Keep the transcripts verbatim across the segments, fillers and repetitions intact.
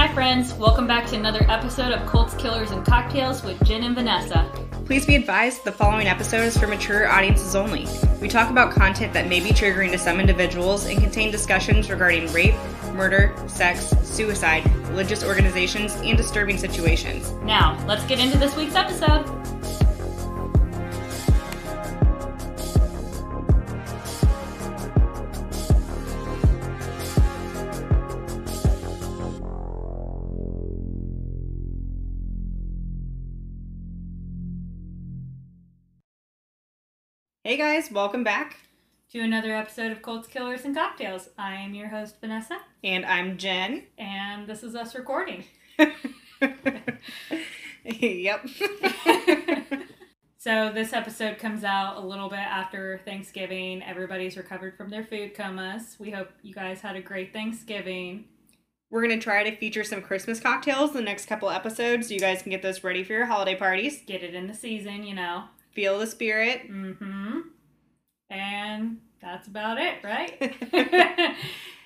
Hi friends, welcome back to another episode of Cults, Killers, and Cocktails with Jen and Vanessa. Please be advised the following episode is for mature audiences only. We talk about content that may be triggering to some individuals and contain discussions regarding rape, murder, sex, suicide, religious organizations, and disturbing situations. Now, let's get into this week's episode. Hey guys, welcome back to another episode of Cults, Killers, and Cocktails. I am your host, Vanessa. And I'm Jen. And this is us recording. Yep. So this episode comes out a little bit after Thanksgiving. Everybody's recovered from their food comas. We hope you guys had a great Thanksgiving. We're going to try to feature some Christmas cocktails in the next couple episodes so you guys can get those ready for your holiday parties. Get it in the season, you know. Feel the spirit. Mm-hmm. And that's about it, right?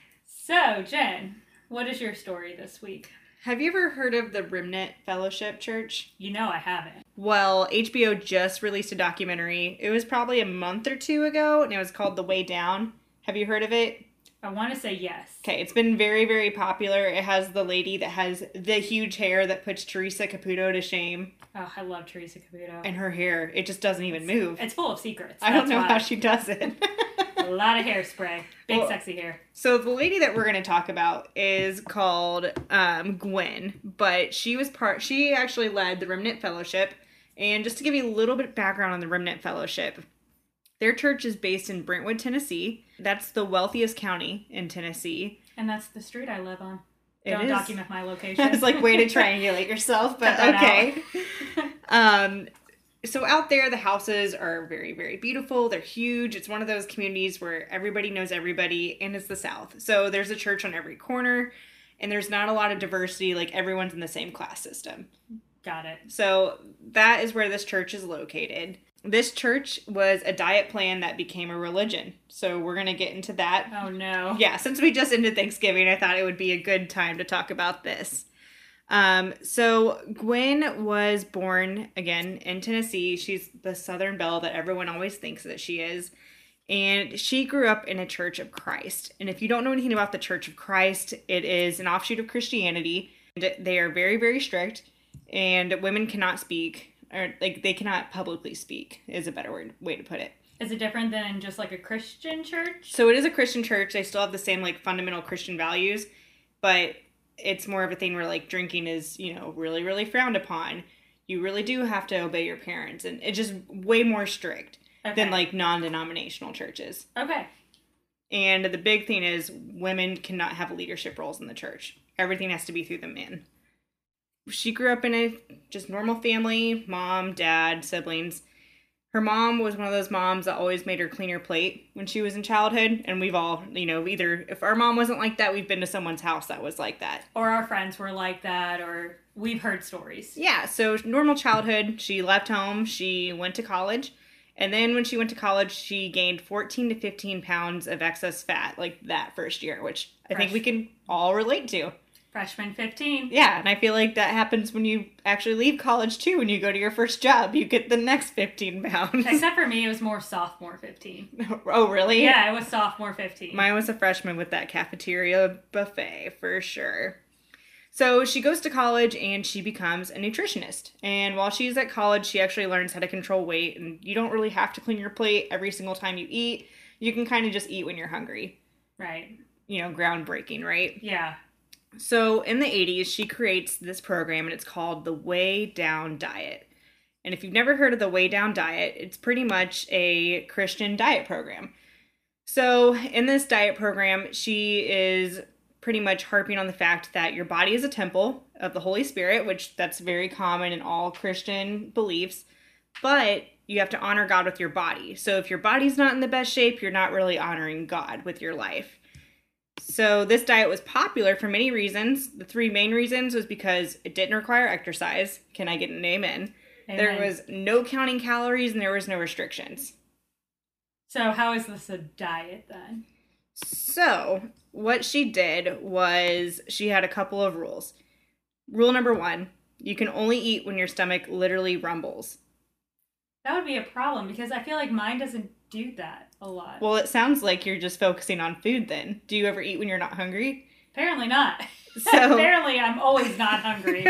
So, Jen, what is your story this week? Have you ever heard of the Remnant Fellowship Church? You know I haven't. Well, H B O just released a documentary. It was probably a month or two ago, and it was called The Way Down. Have you heard of it? I want to say yes. Okay, it's been very, very popular. It has the lady that has the huge hair that puts Teresa Caputo to shame. Oh, I love Teresa Caputo. And her hair, it just doesn't even move. It's full of secrets. I don't know why. how she does it. A lot of hairspray. Big, well, sexy hair. So the lady that we're going to talk about is called um, Gwen, but she was part, she actually led the Remnant Fellowship. And just to give you a little bit of background on the Remnant Fellowship, their church is based in Brentwood, Tennessee. That's the wealthiest county in Tennessee. And that's the street I live on. It Don't is. document my location. It's like way to triangulate yourself, but Cut that okay. um, so out there, the houses are very, very beautiful. They're huge. It's one of those communities where everybody knows everybody, and it's the South. So there's a church on every corner, and there's not a lot of diversity. Like everyone's in the same class system. Got it. So that is where this church is located. This church was a diet plan that became a religion. So we're going to get into that. Oh, no. Yeah, since we just ended Thanksgiving, I thought it would be a good time to talk about this. Um, so Gwen was born, again, in Tennessee. She's the Southern Belle that everyone always thinks that she is. And she grew up in a Church of Christ. And if you don't know anything about the Church of Christ, it is an offshoot of Christianity. And they are very, very strict. And women cannot speak, or like they cannot publicly speak is a better word way to put it. Is it different than just like a Christian church? So it is a Christian church. They still have the same like fundamental Christian values, but it's more of a thing where like drinking is, you know, really, really frowned upon. You really do have to obey your parents, and it's just way more strict Okay. than like non-denominational churches. Okay. And the big thing is women cannot have leadership roles in the church. Everything has to be through the men. She grew up in a just normal family, mom, dad, siblings. Her mom was one of those moms that always made her clean her plate when she was in childhood. And we've all, you know, either, if our mom wasn't like that, we've been to someone's house that was like that. Or our friends were like that, or we've heard stories. Yeah, so normal childhood, she left home, she went to college. And then when she went to college, she gained fourteen to fifteen pounds of excess fat, like that first year, which I Fresh. think we can all relate to. Freshman fifteen. Yeah, and I feel like that happens when you actually leave college, too. When you go to your first job, you get the next fifteen pounds. Except for me, it was more sophomore fifteen. Oh, really? Yeah, it was sophomore fifteen. Mine was a freshman with that cafeteria buffet, for sure. So she goes to college, and she becomes a nutritionist. And while she's at college, she actually learns how to control weight. And you don't really have to clean your plate every single time you eat. You can kind of just eat when you're hungry. Right. You know, groundbreaking, right? Yeah. So in the eighties, she creates this program, and it's called the Way Down Diet. And if you've never heard of the Way Down Diet, it's pretty much a Christian diet program. So in this diet program, she is pretty much harping on the fact that your body is a temple of the Holy Spirit, which that's very common in all Christian beliefs, but you have to honor God with your body. So if your body's not in the best shape, you're not really honoring God with your life. So this diet was popular for many reasons. The three main reasons was because it didn't require exercise. Can I get an amen? Amen. There was no counting calories, and there was no restrictions. So how is this a diet then? So what she did was she had a couple of rules. Rule number one, you can only eat when your stomach literally rumbles. That would be a problem because I feel like mine doesn't do that a lot. Well, it sounds like you're just focusing on food then. Do you ever eat when you're not hungry? Apparently not. So, Apparently I'm always not hungry.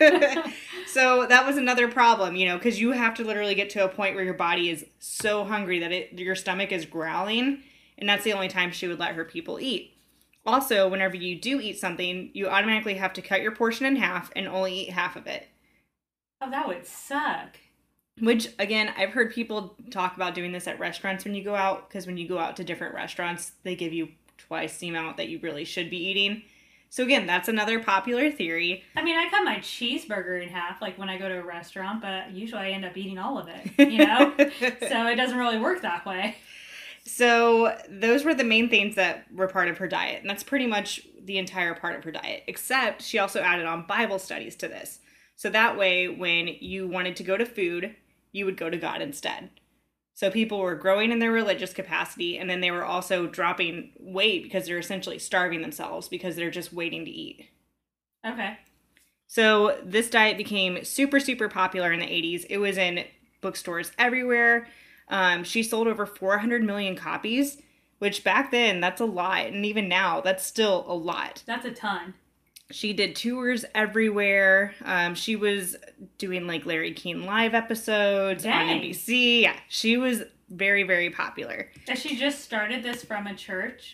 So that was another problem, you know, because you have to literally get to a point where your body is so hungry that it, your stomach is growling, and that's the only time she would let her people eat. Also, whenever you do eat something, you automatically have to cut your portion in half and only eat half of it. Oh, that would suck. Which, again, I've heard people talk about doing this at restaurants when you go out, because when you go out to different restaurants, they give you twice the amount that you really should be eating. So again, that's another popular theory. I mean, I cut my cheeseburger in half, like when I go to a restaurant, but usually I end up eating all of it, you know? So it doesn't really work that way. So those were the main things that were part of her diet, and that's pretty much the entire part of her diet, except she also added on Bible studies to this. So that way, when you wanted to go to food, you would go to God instead. So people were growing in their religious capacity, and then they were also dropping weight because they're essentially starving themselves because they're just waiting to eat. Okay. So this diet became super, super popular in the eighties. It was in bookstores everywhere. Um, she sold over four hundred million copies, which back then, that's a lot. And even now, that's still a lot. That's a ton. She did tours everywhere. Um, she was doing like Larry King Live episodes Dang. on N B C. Yeah, she was very, very popular. And she just started this from a church?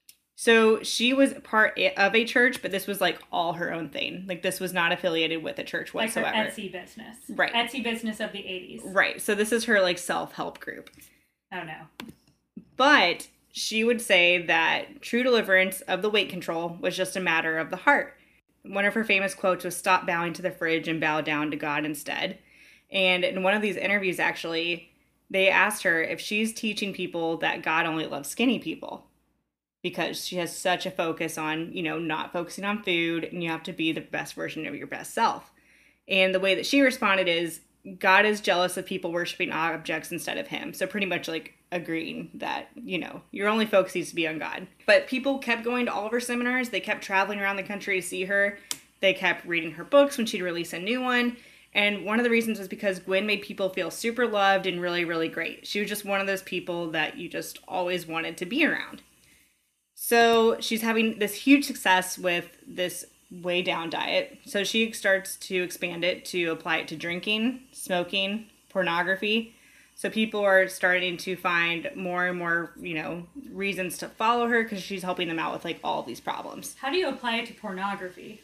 So she was part of a church, but this was like all her own thing. Like this was not affiliated with a church whatsoever. Like her Etsy business. Right. Etsy business of the eighties. Right. So this is her like self-help group. Oh no. But she would say that true deliverance of the weight control was just a matter of the heart. One of her famous quotes was, "Stop bowing to the fridge and bow down to God instead." And in one of these interviews, actually, they asked her if she's teaching people that God only loves skinny people because she has such a focus on, you know, not focusing on food, and you have to be the best version of your best self. And the way that she responded is, God is jealous of people worshiping objects instead of him. So pretty much like agreeing that, you know, your only focus needs to be on God. But people kept going to all of her seminars. They kept traveling around the country to see her. They kept reading her books when she'd release a new one. And one of the reasons was because Gwen made people feel super loved and really, really great. She was just one of those people that you just always wanted to be around. So she's having this huge success with this way down diet. So she starts to expand it to apply it to drinking, smoking, pornography. So people are starting to find more and more, you know, reasons to follow her because she's helping them out with like all these problems. How do you apply it to pornography?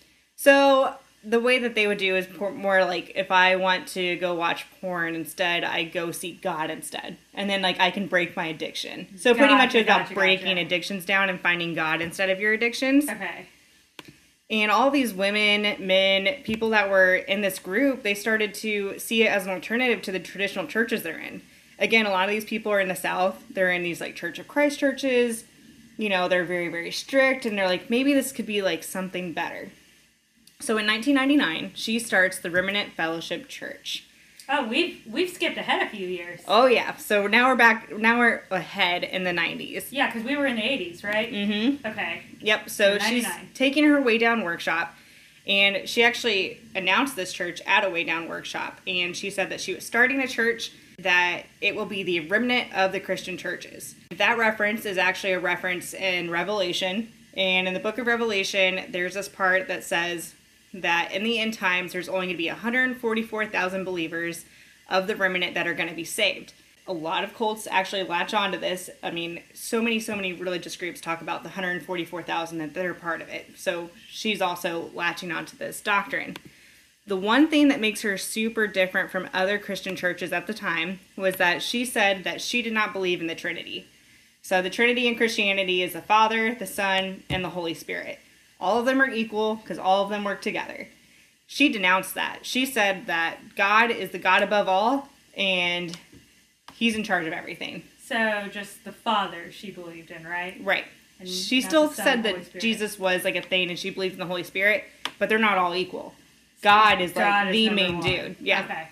So the way that they would do is more like if I want to go watch porn instead, I go seek God instead. And then like I can break my addiction. So pretty Gotcha, much it's about gotcha, breaking gotcha. addictions down and finding God instead of your addictions. Okay. And all these women, men, people that were in this group, they started to see it as an alternative to the traditional churches they're in. Again, a lot of these people are in the South. They're in these like Church of Christ churches. You know, they're very, very strict. And they're like, maybe this could be like something better. So in nineteen ninety-nine, she starts the Remnant Fellowship Church. Oh, we've we've skipped ahead a few years. Oh, yeah. So now we're back. Now we're ahead in the nineties. Yeah, because we were in the eighties, right? Mm-hmm. Okay. Yep. So So she's ninety-nine. taking her Way Down workshop. And she actually announced this church at a Way Down workshop. And she said that she was starting a church that it will be the remnant of the Christian churches. That reference is actually a reference in Revelation. And in the book of Revelation, there's this part that says that in the end times, there's only going to be one hundred forty-four thousand believers of the remnant that are going to be saved. A lot of cults actually latch onto this. I mean, so many, so many religious groups talk about the one hundred forty-four thousand that they're part of it. So she's also latching onto this doctrine. The one thing that makes her super different from other Christian churches at the time was that she said that she did not believe in the Trinity. So the Trinity in Christianity is the Father, the Son, and the Holy Spirit. All of them are equal because all of them work together. She denounced that. She said that God is the God above all, and he's in charge of everything. So just the Father she believed in, right? Right. And She not still the Son said and Holy that Spirit. Jesus was like a thing and she believed in the Holy Spirit, but they're not all equal. God is like God is the number main one. dude. Yeah. Okay.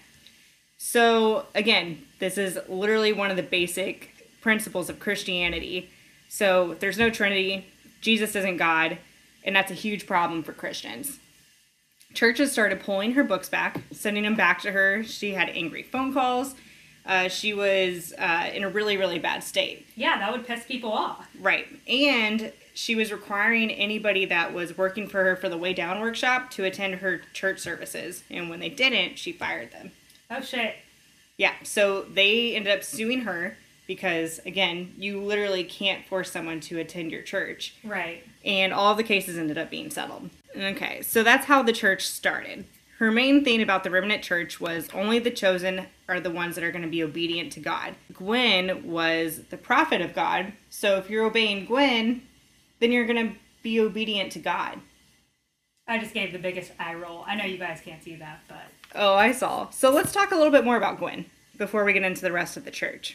So again, this is literally one of the basic principles of Christianity. So there's no Trinity, Jesus isn't God, and that's a huge problem for Christians. Churches started pulling her books back, sending them back to her. She had angry phone calls. Uh, she was uh, in a really, really bad state. Yeah, that would piss people off. Right. And she was requiring anybody that was working for her for the Way Down workshop to attend her church services. And when they didn't, she fired them. Oh, shit. Yeah. So they ended up suing her because, again, you literally can't force someone to attend your church. Right. And all of the cases ended up being settled. Okay. So that's how the church started. Her main thing about the Remnant Church was only the chosen are the ones that are going to be obedient to God. Gwen was the prophet of God. So if you're obeying Gwen, then you're going to be obedient to God. I just gave the biggest eye roll. I know you guys can't see that, but... Oh, I saw. So let's talk a little bit more about Gwen before we get into the rest of the church.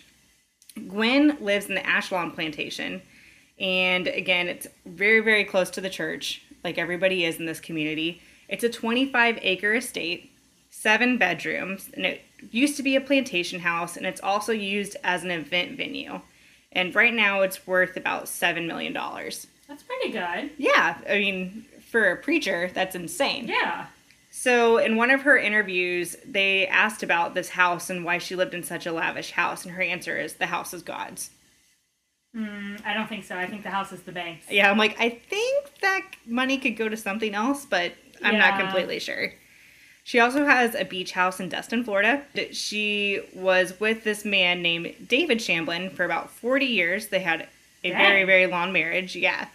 Gwen lives in the Ashlon plantation. And again, it's very, very close to the church, like everybody is in this community. It's a twenty-five acre estate, seven bedrooms, and it used to be a plantation house, and it's also used as an event venue. And right now it's worth about seven million dollars. That's pretty good. Yeah, I mean, for a preacher, that's insane. Yeah. So in one of her interviews, they asked about this house and why she lived in such a lavish house, and her answer is, the house is God's. Mm, I don't think so. I think the house is the bank's. Yeah, I'm like, I think that money could go to something else, but I'm Yeah. not completely sure. She also has a beach house in Destin, Florida. She was with this man named David Shamblin for about forty years. They had a Dang. very, very long marriage. Yeah.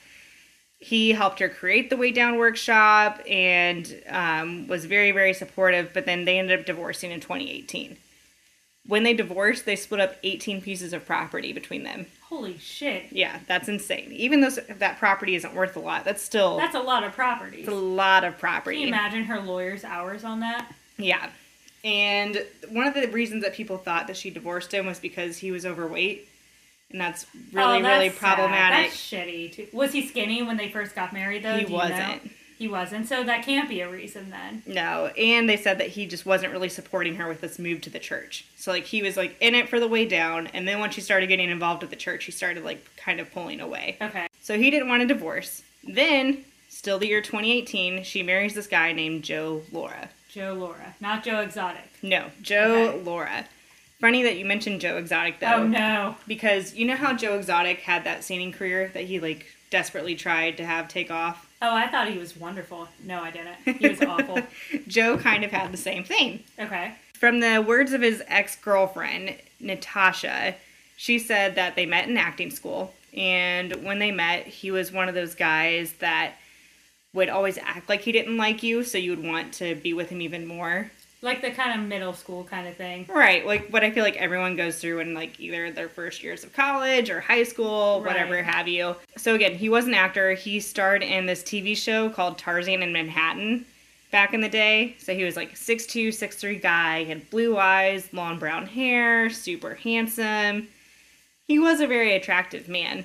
He helped her create the Way Down workshop and um, was very, very supportive, but then they ended up divorcing in twenty eighteen. When they divorced, they split up eighteen pieces of property between them. Holy shit. Yeah, that's insane. Even though that property isn't worth a lot, that's still That's a lot of properties. it's a lot of Can property. you imagine her lawyer's hours on that? Yeah. And one of the reasons that people thought that she divorced him was because he was overweight. And that's really, Oh, that's really sad. problematic. That's shitty. Too. Was he skinny when they first got married, though? He Do you know? wasn't. He wasn't, so that can't be a reason then. No, and they said that he just wasn't really supporting her with this move to the church. So, like, he was, like, in it for the Way Down, and then when she started getting involved with the church, he started, like, kind of pulling away. Okay. So he didn't want a divorce. Then, still the year twenty eighteen, she marries this guy named Joe Laura. Joe Laura, not Joe Exotic. No, Joe Okay. Laura. Funny that you mentioned Joe Exotic, though. Oh, no. Because you know how Joe Exotic had that singing career that he, like, desperately tried to have take off? Oh, I thought he was wonderful. No, I didn't. He was awful. Joe kind of had the same thing. Okay. From the words of his ex-girlfriend, Natasha, she said that they met in acting school. And when they met, he was one of those guys that would always act like he didn't like you, so you would want to be with him even more. Like the kind of middle school kind of thing. Right, like what I feel like everyone goes through in like either their first years of college or high school, whatever Right. have you. So again, he was an actor. He starred in this T V show called Tarzan in Manhattan back in the day. So he was like a six two, six three guy, he had blue eyes, long brown hair, super handsome. He was a very attractive man.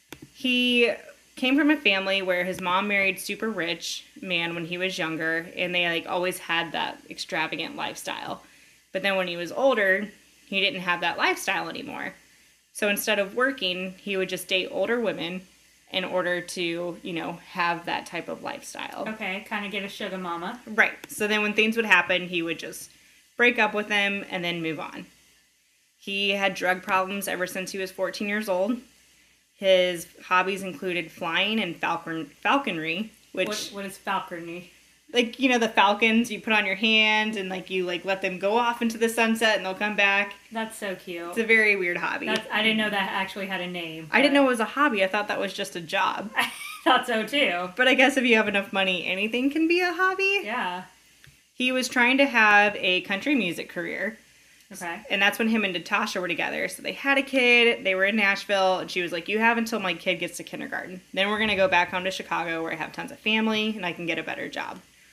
He came from a family where his mom married super rich man when he was younger, and they like always had that extravagant lifestyle. But then when he was older, he didn't have that lifestyle anymore. So instead of working, he would just date older women in order to, you know, have that type of lifestyle. Okay, kind of get a sugar mama. Right. So then when things would happen, he would just break up with them and then move on. He had drug problems ever since he was fourteen years old. His hobbies included flying and falcon falconry, which, What, what is falconry? like, you know, the falcons you put on your hand and, like, you, like, let them go off into the sunset and they'll come back. That's so cute. It's a very weird hobby. That's, I didn't know that actually had a name. I didn't but- know it was a hobby. I thought that was just a job. I thought so too. But I guess if you have enough money, anything can be a hobby. Yeah. He was trying to have a country music career. Okay. And that's when him and Natasha were together. So they had a kid, they were in Nashville, and she was like, you have until my kid gets to kindergarten. Then we're going to go back home to Chicago where I have tons of family and I can get a better job.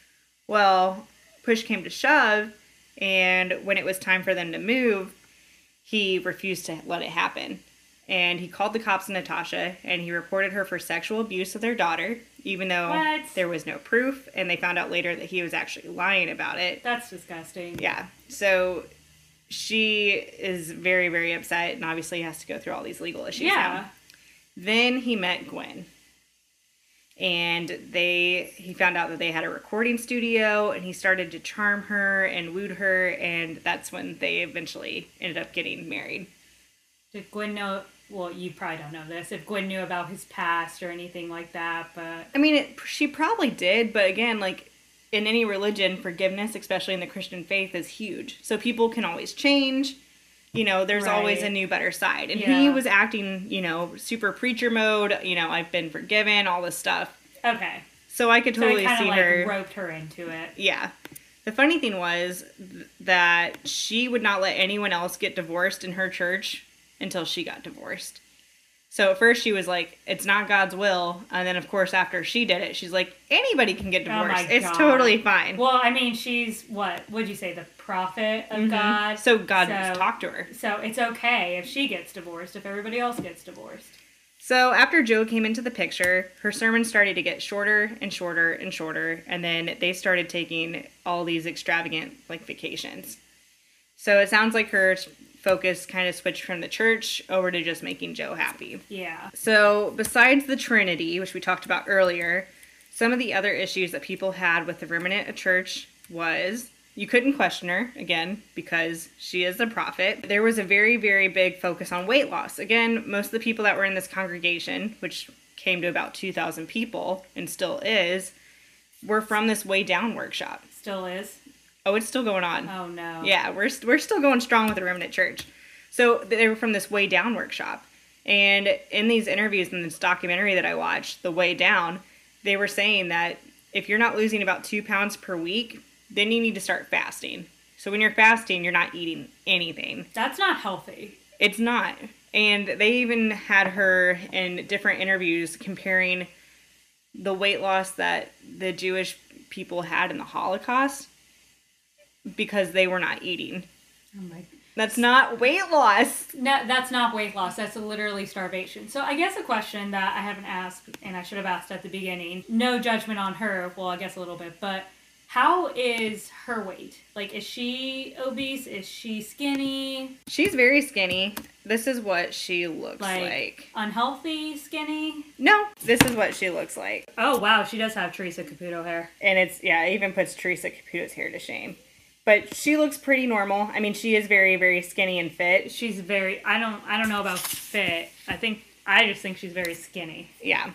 Well, push came to shove, and when it was time for them to move, he refused to let it happen. And he called the cops on Natasha, and he reported her for sexual abuse of their daughter, even though What? there was no proof, and they found out later that he was actually lying about it. That's disgusting. Yeah. So she is very, very upset and obviously has to go through all these legal issues Yeah. now. Then he met Gwen. And they he found out that they had a recording studio, and he started to charm her and wooed her, and that's when they eventually ended up getting married. Did Gwen know? Well, you probably don't know this, if Gwen knew about his past or anything like that, but... I mean, it, she probably did, but again, like, in any religion, forgiveness, especially in the Christian faith, is huge. So people can always change. You know, there's Right. always a new, better side. And Yeah. he was acting, you know, super preacher mode, you know, I've been forgiven, all this stuff. Okay. So I could So totally he kind see of, like, her... roped her into it. Yeah. The funny thing was th- that she would not let anyone else get divorced in her church until she got divorced. So at first she was like, it's not God's will. And then, of course, after she did it, she's like, anybody can get Oh my divorced. It's God. totally fine. Well, I mean, she's, what, what'd you say, the prophet of Mhm. God? So God So- talked to her. So it's okay if she gets divorced, if everybody else gets divorced. So after Joe came into the picture, her sermons started to get shorter and shorter and shorter. And then they started taking all these extravagant, like, vacations. So it sounds like her focus kind of switched from the church over to just making Joe happy. Yeah. So besides the Trinity, which we talked about earlier, some of the other issues that people had with the remnant of church was you couldn't question her, again, because she is the prophet. There was a very, very big focus on weight loss. Again, most of the people that were in this congregation, which came to about two thousand people and still is, were from this Way Down workshop. Still is? Oh, it's still going on. Oh, no. Yeah, we're we're still going strong with the Remnant Church. So they were from this Way Down workshop. And in these interviews in this documentary that I watched, The Way Down, they were saying that if you're not losing about two pounds per week, then you need to start fasting. So when you're fasting, you're not eating anything. That's not healthy. It's not. And they even had her in different interviews comparing the weight loss that the Jewish people had in the Holocaust because they were not eating. Oh my. That's not weight loss. No, that's not weight loss. That's literally starvation. So I guess a question that I haven't asked, and I should have asked at the beginning, no judgment on her, well, I guess a little bit, but how is her weight? Like, is she obese? Is she skinny? She's very skinny. This is what she looks Like, like. unhealthy skinny? No, this is what she looks like. Oh, wow, she does have Teresa Caputo hair. And it's, yeah, it even puts Teresa Caputo's hair to shame. But she looks pretty normal. I mean, she is very, very skinny and fit. She's very, I don't, I don't know about fit. I think, I just think she's very skinny. Yeah.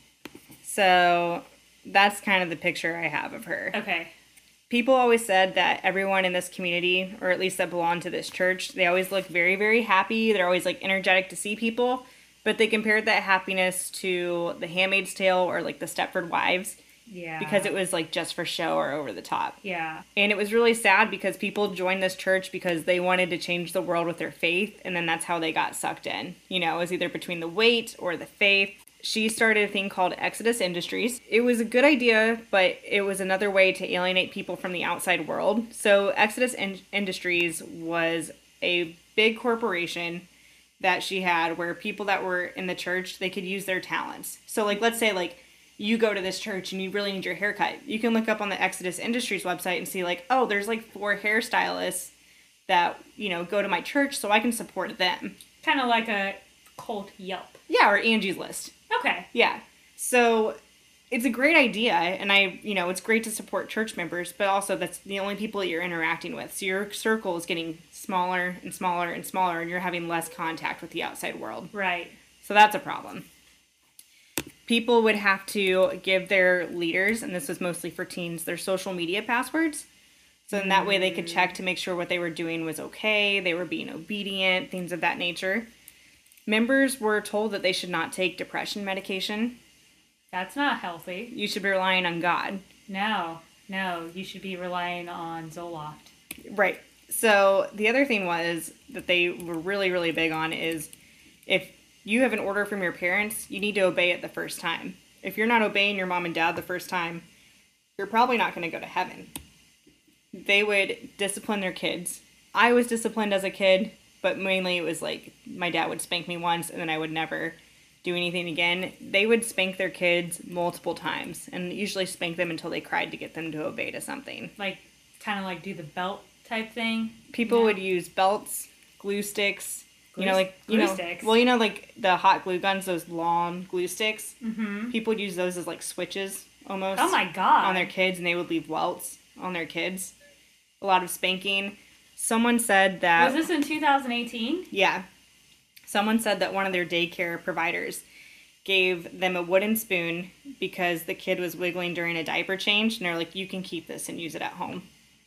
So that's kind of the picture I have of her. Okay. People always said that everyone in this community, or at least that belonged to this church, they always look very, very happy. They're always, like, energetic to see people. But they compared that happiness to The Handmaid's Tale or, like, the Stepford Wives. Yeah. Because it was, like, just for show or over the top. Yeah. And it was really sad because people joined this church because they wanted to change the world with their faith, and then that's how they got sucked in. You know, it was either between the weight or the faith. She started a thing called Exodus Industries. It was a good idea, but it was another way to alienate people from the outside world. So Exodus In- Industries was a big corporation that she had where people that were in the church, they could use their talents. So, like, let's say, like, you go to this church and you really need your haircut. You can look up on the Exodus Industries website and see, like, oh, there's, like, four hairstylists that, you know, go to my church, so I can support them. Kind of like a cult Yelp. Yeah, or Angie's List. Okay. Yeah. So it's a great idea, and I, you know, it's great to support church members, but also that's the only people that you're interacting with. So your circle is getting smaller and smaller and smaller, and you're having less contact with the outside world. Right. So that's a problem. People would have to give their leaders, and this was mostly for teens, their social media passwords. So in that way they could check to make sure what they were doing was okay, they were being obedient, things of that nature. Members were told that they should not take depression medication. That's not healthy. You should be relying on God. No. No. You should be relying on Zoloft. Right. So the other thing was that they were really, really big on is if you have an order from your parents, you need to obey it the first time. If you're not obeying your mom and dad the first time, you're probably not going to go to heaven. They would discipline their kids. I was disciplined as a kid, but mainly it was like my dad would spank me once and then I would never do anything again. They would spank their kids multiple times and usually spank them until they cried to get them to obey to something. Like, kind of like do the belt type thing. People Yeah. would use belts, glue sticks, You know, like you glue know, sticks. well, you know, like the hot glue guns, those long glue sticks. Mm-hmm. People would use those as like switches almost. Oh my god! On their kids, and they would leave welts on their kids. A lot of spanking. Someone said that. Was this in two thousand eighteen? Yeah. Someone said that one of their daycare providers gave them a wooden spoon because the kid was wiggling during a diaper change, and they're like, "You can keep this and use it at home."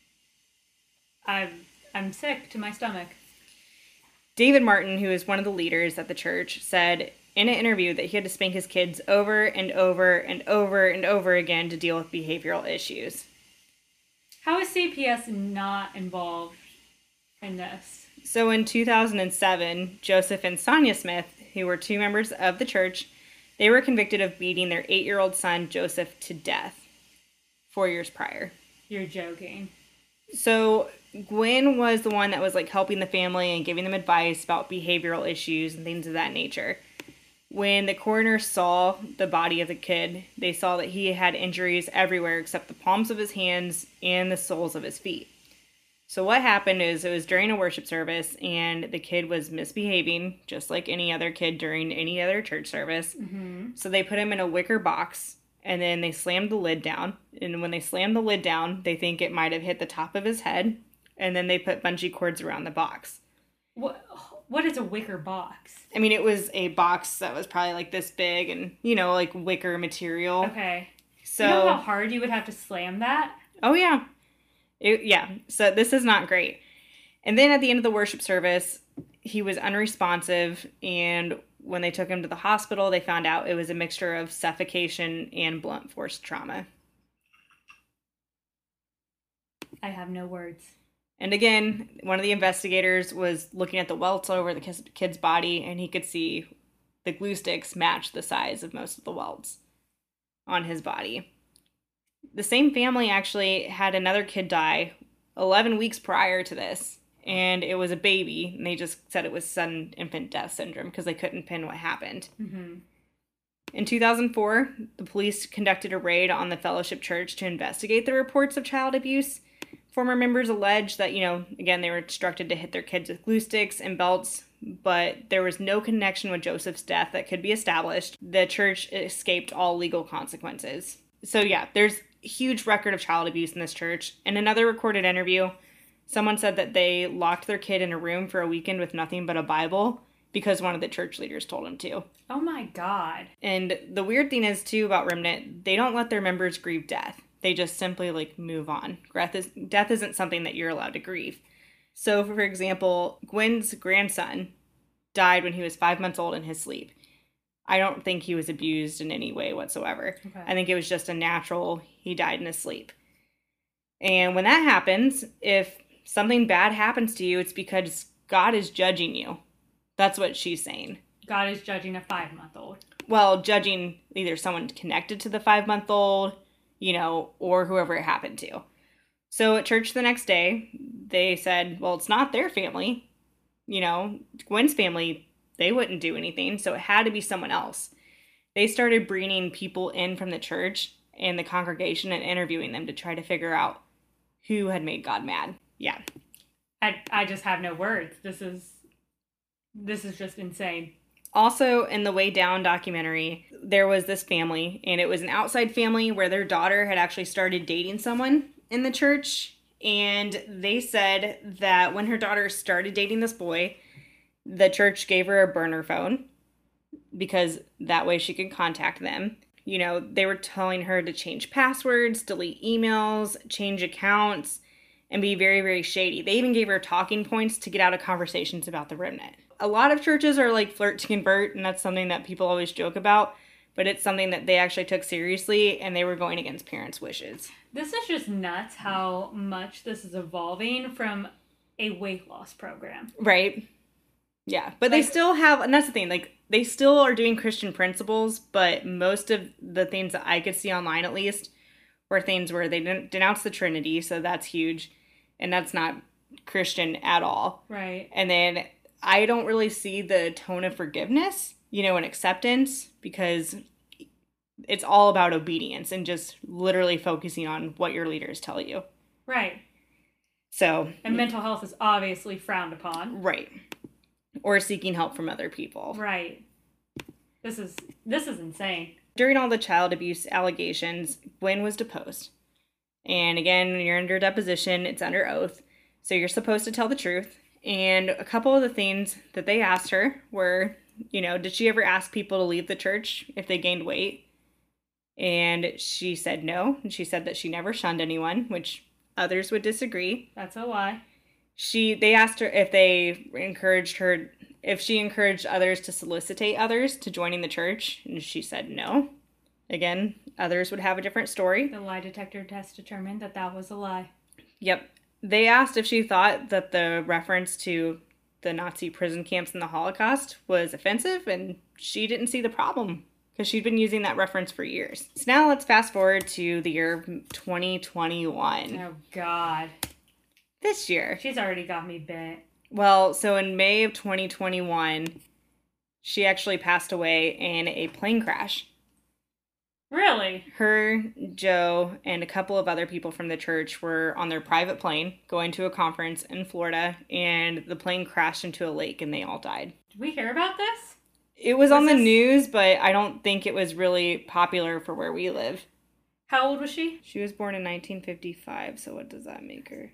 I'm I'm sick to my stomach. David Martin, who is one of the leaders at the church, said in an interview that he had to spank his kids over and over and over and over again to deal with behavioral issues. How is C P S not involved in this? So in two thousand seven, Joseph and Sonia Smith, who were two members of the church, they were convicted of beating their eight-year-old son, Joseph, to death four years prior. You're joking. So Gwen was the one that was like helping the family and giving them advice about behavioral issues and things of that nature. When the coroner saw the body of the kid, they saw that he had injuries everywhere except the palms of his hands and the soles of his feet. So what happened is it was during a worship service and the kid was misbehaving just like any other kid during any other church service. Mm-hmm. So they put him in a wicker box and then they slammed the lid down. And when they slammed the lid down, they think it might have hit the top of his head. And then they put bungee cords around the box. What What is a wicker box? I mean, it was a box that was probably like this big and, you know, like wicker material. Okay. So, you know how hard you would have to slam that? Oh, yeah. It, yeah. So this is not great. And then at the end of the worship service, he was unresponsive. And when they took him to the hospital, they found out it was a mixture of suffocation and blunt force trauma. I have no words. And again, one of the investigators was looking at the welts all over the kid's body, and he could see the glue sticks match the size of most of the welts on his body. The same family actually had another kid die eleven weeks prior to this, and it was a baby, and they just said it was sudden infant death syndrome because they couldn't pin what happened. Mm-hmm. In two thousand four, the police conducted a raid on the Fellowship Church to investigate the reports of child abuse. Former members alleged that, you know, again, they were instructed to hit their kids with glue sticks and belts, but there was no connection with Joseph's death that could be established. The church escaped all legal consequences. So, yeah, there's a huge record of child abuse in this church. In another recorded interview, someone said that they locked their kid in a room for a weekend with nothing but a Bible because one of the church leaders told him to. Oh, my God. And the weird thing is, too, about Remnant, they don't let their members grieve death. They just simply, like, move on. Death, is, death isn't something that you're allowed to grieve. So, for example, Gwen's grandson died when he was five months old in his sleep. I don't think he was abused in any way whatsoever. Okay. I think it was just a natural, he died in his sleep. And when that happens, if something bad happens to you, it's because God is judging you. That's what she's saying. God is judging a five-month-old. Well, judging either someone connected to the five-month-old, you know, or whoever it happened to. So at church the next day, they said, well, it's not their family. You know, Gwen's family, they wouldn't do anything, so it had to be someone else. They started bringing people in from the church and the congregation and interviewing them to try to figure out who had made God mad. Yeah. I, I just have no words. This is, this is just insane. Also, in the Way Down documentary, there was this family, and it was an outside family where their daughter had actually started dating someone in the church, and they said that when her daughter started dating this boy, the church gave her a burner phone because that way she could contact them. You know, they were telling her to change passwords, delete emails, change accounts, and be very, very shady. They even gave her talking points to get out of conversations about the Remnant. A lot of churches are like flirt to convert, and that's something that people always joke about, but it's something that they actually took seriously, and they were going against parents' wishes. This is just nuts how much this is evolving from a weight loss program. Right. Yeah, but like, they still have, and that's the thing, like, they still are doing Christian principles, but most of the things that I could see online, at least, were things where they didn't denounce the Trinity, so that's huge, and that's not Christian at all. Right. And then I don't really see the tone of forgiveness, you know, and acceptance, because it's all about obedience and just literally focusing on what your leaders tell you. Right. So. And mental health is obviously frowned upon. Right. or seeking help from other people. Right. This is this is insane. During all the child abuse allegations, Gwen was deposed. And again, when you're under deposition, it's under oath. So you're supposed to tell the truth. And a couple of the things that they asked her were, you know, did she ever ask people to leave the church if they gained weight? And she said no. And she said that she never shunned anyone, which others would disagree. That's a lie. She, they asked her if they encouraged her, if she encouraged others to solicitate others to joining the church. And she said no. Again, others would have a different story. The lie detector test determined that that was a lie. Yep. They asked if she thought that the reference to the Nazi prison camps and the Holocaust was offensive, and she didn't see the problem because she'd been using that reference for years. So now let's fast forward to the year twenty twenty-one. Oh, God. This year. She's already got me bent. Well, so in May of twenty twenty-one, she actually passed away in a plane crash. Really? Her, Joe, and a couple of other people from the church were on their private plane going to a conference in Florida, and the plane crashed into a lake and they all died. Did we hear about this? It was, was on the this... news, but I don't think it was really popular for where we live. How old was she? She was born in nineteen fifty-five, so what does that make her?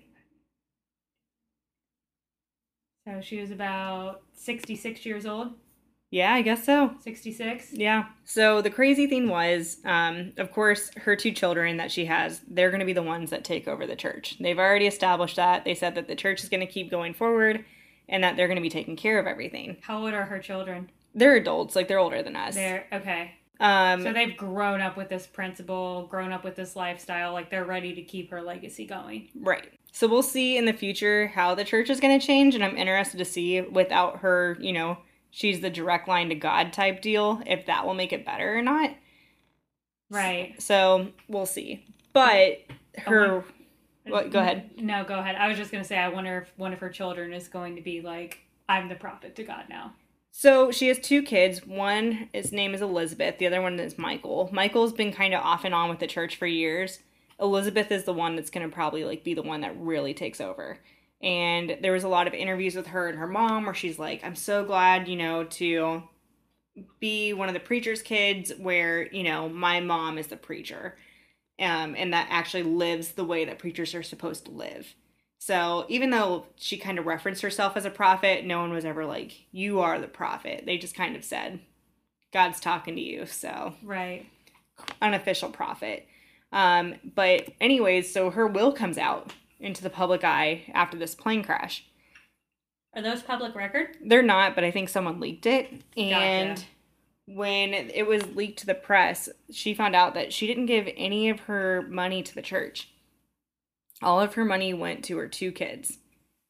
So she was about sixty-six years old? Yeah, I guess so. sixty-six? Yeah. So the crazy thing was, um, of course, her two children that she has, they're going to be the ones that take over the church. They've already established that. They said that the church is going to keep going forward and that they're going to be taking care of everything. How old are her children? They're adults. Like, they're older than us. They're, okay. Um, so they've grown up with this principle, grown up with this lifestyle. Like, they're ready to keep her legacy going. Right. So we'll see in the future how the church is going to change, and I'm interested to see without her, you know, she's the direct line to God type deal, if that will make it better or not. Right. So we'll see. But her... What, go ahead. No, go ahead. I was just going to say, I wonder if one of her children is going to be like, I'm the prophet to God now. So she has two kids. One, his name is Elizabeth. The other one is Michael. Michael's been kind of off and on with the church for years. Elizabeth is the one that's going to probably like be the one that really takes over. And there was a lot of interviews with her and her mom where she's like, I'm so glad, you know, to be one of the preacher's kids where, you know, my mom is the preacher. Um, and that actually lives the way that preachers are supposed to live. So even though she kind of referenced herself as a prophet, no one was ever like, you are the prophet. They just kind of said, God's talking to you. So right, unofficial prophet. Um, but anyways, so her will comes out into the public eye after this plane crash. Are those public record? They're not, but I think someone leaked it. And gotcha. When it was leaked to the press, she found out that she didn't give any of her money to the church. All of her money went to her two kids.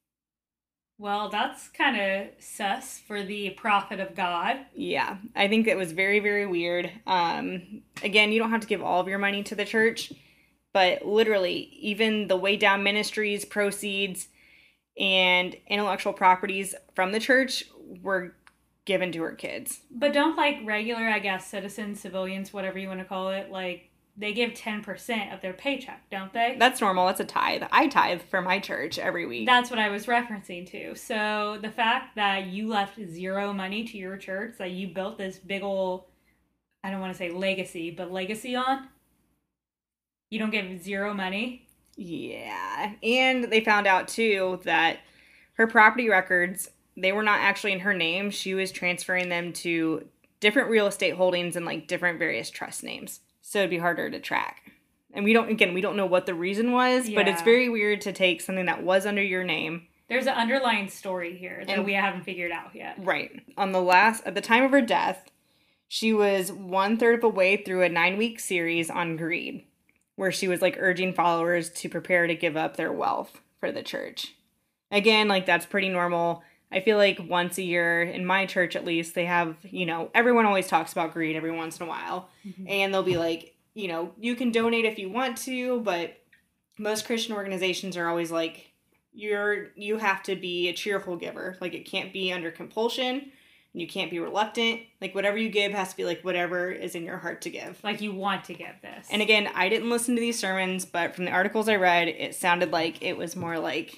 Well, that's kind of sus for the prophet of God. Yeah, I think that was very, very weird. Um, again, you don't have to give all of your money to the church, but literally, even the Way Down Ministries proceeds and intellectual properties from the church were given to her kids. But don't, like, regular, I guess, citizens, civilians, whatever you want to call it, like, they give ten percent of their paycheck, don't they? That's normal. That's a tithe. I tithe for my church every week. That's what I was referencing to. So the fact that you left zero money to your church, that you built this big ol', I don't want to say legacy, but legacy on, you don't give zero money? Yeah. And they found out, too, that her property records, they were not actually in her name. She was transferring them to different real estate holdings and, like, different various trust names. So it'd be harder to track. And we don't, again, we don't know what the reason was, yeah. but it's very weird to take something that was under your name. There's an underlying story here that and, we haven't figured out yet. Right. On the last, at the time of her death, she was one third of a way through a nine week series on greed, where she was like urging followers to prepare to give up their wealth for the church. Again, like that's pretty normal. I feel like once a year, in my church at least, they have, you know, everyone always talks about greed every once in a while. Mm-hmm. And they'll be like, you know, you can donate if you want to, but most Christian organizations are always like, you're, you have to be a cheerful giver. Like, it can't be under compulsion, and you can't be reluctant. Like, whatever you give has to be, like, whatever is in your heart to give. Like, you want to give this. And again, I didn't listen to these sermons, but from the articles I read, it sounded like it was more like,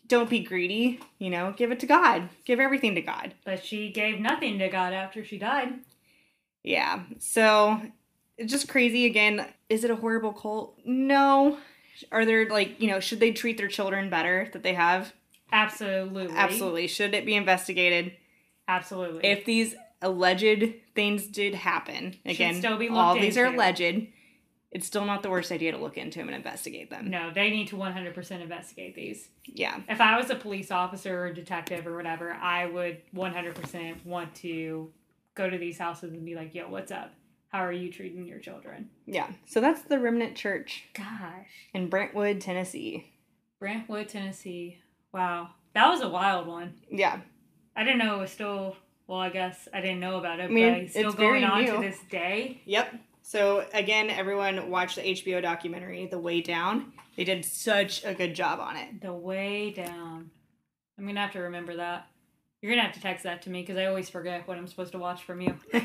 don't be greedy, you know, give it to God. Give everything to God. But she gave nothing to God after she died. Yeah. So, it's just crazy again. Is it a horrible cult? No. Are there, like, you know, should they treat their children better that they have? Absolutely. Absolutely. Should it be investigated? Absolutely. If these alleged things did happen, again, Should still be looked all these are into. alleged, it's still not the worst idea to look into them and investigate them. No, they need to one hundred percent investigate these. Yeah. If I was a police officer or detective or whatever, I would one hundred percent want to go to these houses and be like, yo, what's up? How are you treating your children? Yeah. So that's the Remnant Church Gosh. in Brentwood, Tennessee. Brentwood, Tennessee. Wow. That was a wild one. Yeah. I didn't know it was still, well, I guess I didn't know about it, I mean, but it's still it's going very on new. to this day. Yep. So, again, everyone watch the H B O documentary, The Way Down. They did such a good job on it. The Way Down. I'm going to have to remember that. You're going to have to text that to me because I always forget what I'm supposed to watch from you. Oh,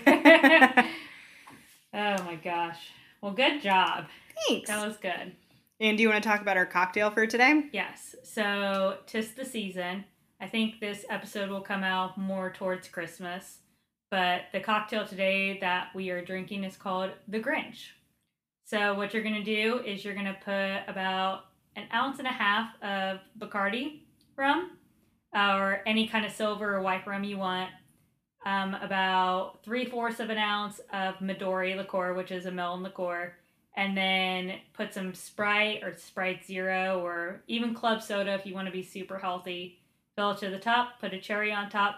my gosh. Well, good job. Thanks. That was good. And do you want to talk about our cocktail for today? Yes. So, 'tis the season. I think this episode will come out more towards Christmas. But the cocktail today that we are drinking is called the Grinch. So what you're going to do is you're going to put about an ounce and a half of Bacardi rum, or any kind of silver or white rum you want, um, about three-fourths of an ounce of Midori liqueur, which is a melon liqueur, and then put some Sprite or Sprite Zero or even club soda if you want to be super healthy. Fill it to the top, put a cherry on top,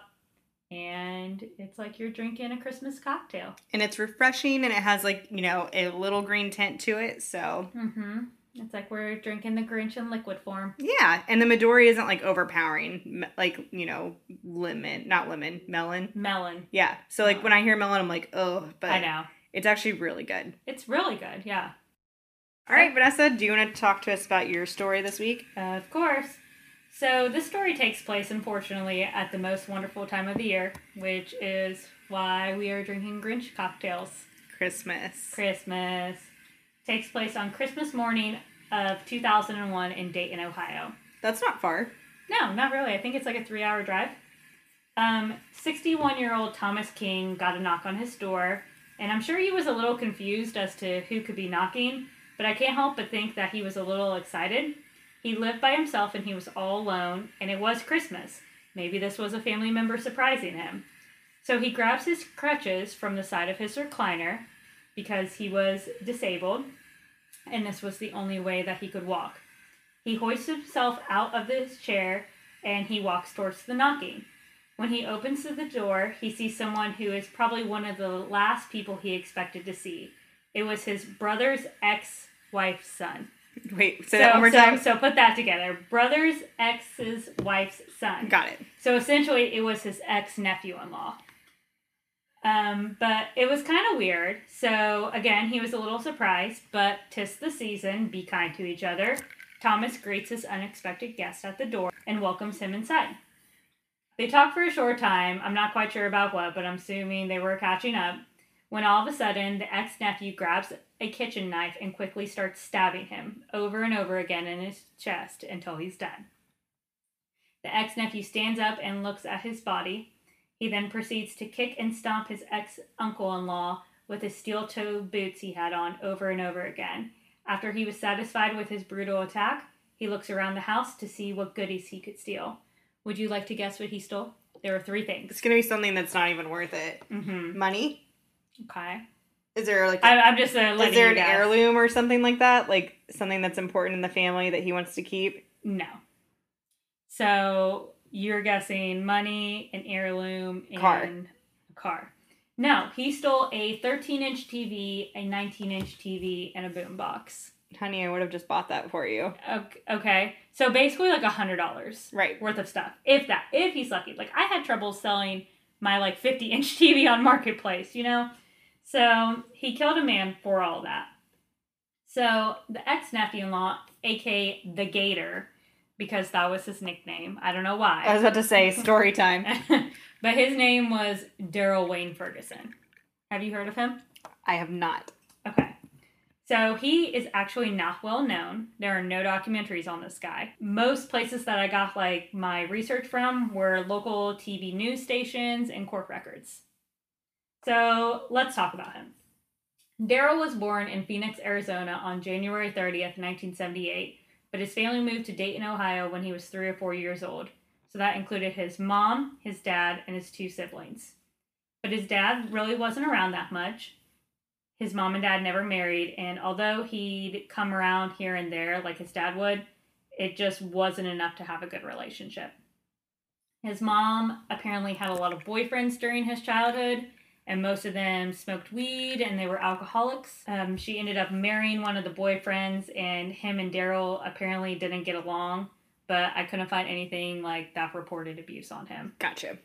and it's like you're drinking a Christmas cocktail. And it's refreshing, and it has, like, you know, a little green tint to it, so. Mm-hmm. It's like we're drinking the Grinch in liquid form. Yeah, and the Midori isn't, like, overpowering. Me- like, you know, lemon. Not lemon. Melon. Melon. Yeah. So, like, when I hear melon, I'm like, oh, but I know. it's actually really good. It's really good, yeah. All right, Vanessa, do you want to talk to us about your story this week? Uh, of course. So this story takes place, unfortunately, at the most wonderful time of the year, which is why we are drinking Grinch cocktails. Christmas. Christmas. Takes place on Christmas morning of two thousand one in Dayton, Ohio. That's not far. No, not really. I think it's like a three-hour drive. Um, sixty-one-year-old Thomas King got a knock on his door, and I'm sure he was a little confused as to who could be knocking, but I can't help but think that he was a little excited. He lived by himself and he was all alone, and it was Christmas. Maybe this was a family member surprising him. So he grabs his crutches from the side of his recliner because he was disabled, and this was the only way that he could walk. He hoists himself out of his chair and he walks towards the knocking. When he opens the door, he sees someone who is probably one of the last people he expected to see. It was his brother's ex-wife's son. Wait, say so, that one more so, time. So put that together. Brother's ex's wife's son. Got it. So essentially, it was his ex-nephew-in-law. Um, but it was kind of weird. So again, he was a little surprised, but 'tis the season, be kind to each other. Thomas greets his unexpected guest at the door and welcomes him inside. They talk for a short time. I'm not quite sure about what, but I'm assuming they were catching up. When all of a sudden, the ex-nephew grabs a kitchen knife and quickly starts stabbing him over and over again in his chest until he's done. The ex-nephew stands up and looks at his body. He then proceeds to kick and stomp his ex-uncle-in-law with his steel-toed boots he had on over and over again. After he was satisfied with his brutal attack, he looks around the house to see what goodies he could steal. Would you like to guess what he stole? There were three things. It's going to be something that's not even worth it. Mm-hmm. Money? Okay. Is there like a, I, I'm just uh, letting is there you an guess. heirloom or something like that? Like something that's important in the family that he wants to keep? No. So you're guessing money, an heirloom, and Car. a car. No, he stole a thirteen-inch T V, a nineteen-inch T V, and a boombox. Honey, I would have just bought that for you. Okay, so basically like a hundred dollars Right. worth of stuff, if that, if he's lucky. Like I had trouble selling my like fifty-inch T V on Marketplace, you know. So he killed a man for all that. So the ex-nephew-in-law, aka the Gator, because that was his nickname. I don't know why. I was about to say story time. But his name was Daryl Wayne Ferguson. Have you heard of him? I have not. Okay. So he is actually not well known. There are no documentaries on this guy. Most places that I got like my research from were local T V news stations and court records. So let's talk about him. Daryl was born in Phoenix, Arizona on January thirtieth, nineteen seventy-eight, but his family moved to Dayton, Ohio when he was three or four years old. So that included his mom, his dad, and his two siblings. But his dad really wasn't around that much. His mom and dad never married, and although he'd come around here and there like his dad would, it just wasn't enough to have a good relationship. His mom apparently had a lot of boyfriends during his childhood, and most of them smoked weed and they were alcoholics. Um, she ended up marrying one of the boyfriends, and him and Daryl apparently didn't get along, but I couldn't find anything like that reported abuse on him. Gotcha.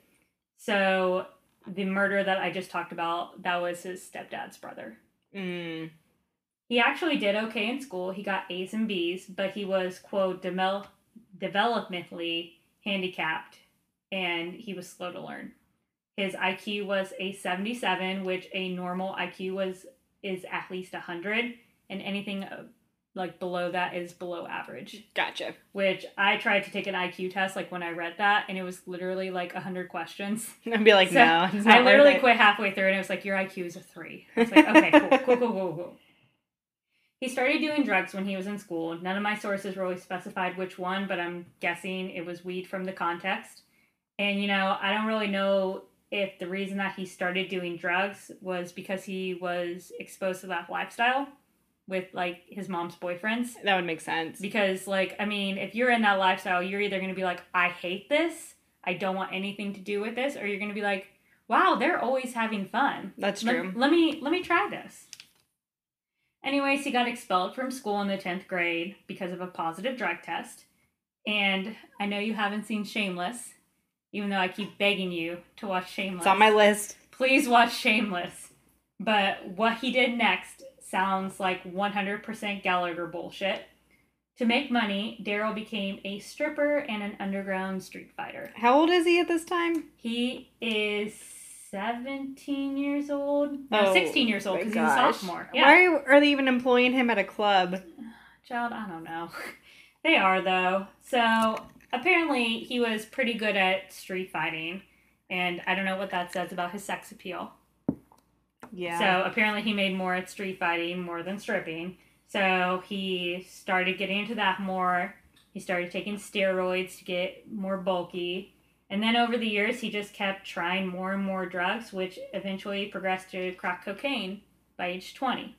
So the murder that I just talked about, that was his stepdad's brother. Mm. He actually did okay in school. He got A's and B's, but he was, quote, demel- developmentally handicapped, and he was slow to learn. His I Q was a seventy-seven, which a normal I Q was is at least one hundred, and anything like below that is below average. Gotcha. Which I tried to take an I Q test like when I read that, and it was literally like one hundred questions. I'd be like, so no, it's not I literally worth it. quit halfway through, and it was like, your I Q is a three. I was like, okay, cool, cool, cool, cool, cool. He started doing drugs when he was in school. None of my sources really specified which one, but I'm guessing it was weed from the context. And, you know, I don't really know if the reason that he started doing drugs was because he was exposed to that lifestyle with, like, his mom's boyfriends. That would make sense. Because, like, I mean, if you're in that lifestyle, you're either going to be like, I hate this, I don't want anything to do with this, or you're going to be like, wow, they're always having fun. That's Let, true. let me let me try this. Anyways, he got expelled from school in the tenth grade because of a positive drug test. And I know you haven't seen Shameless, even though I keep begging you to watch Shameless. It's on my list. Please watch Shameless. But what he did next sounds like one hundred percent Gallagher bullshit. To make money, Daryl became a stripper and an underground street fighter. How old is he at this time? He is seventeen years old. No, Oh, sixteen years old my because he's a gosh. sophomore. Yeah. Why are they even employing him at a club? Child, I don't know. They are, though. So, apparently, he was pretty good at street fighting. And I don't know what that says about his sex appeal. Yeah. So, apparently, he made more at street fighting more than stripping. So, he started getting into that more. He started taking steroids to get more bulky. And then over the years, he just kept trying more and more drugs, which eventually progressed to crack cocaine by age twenty.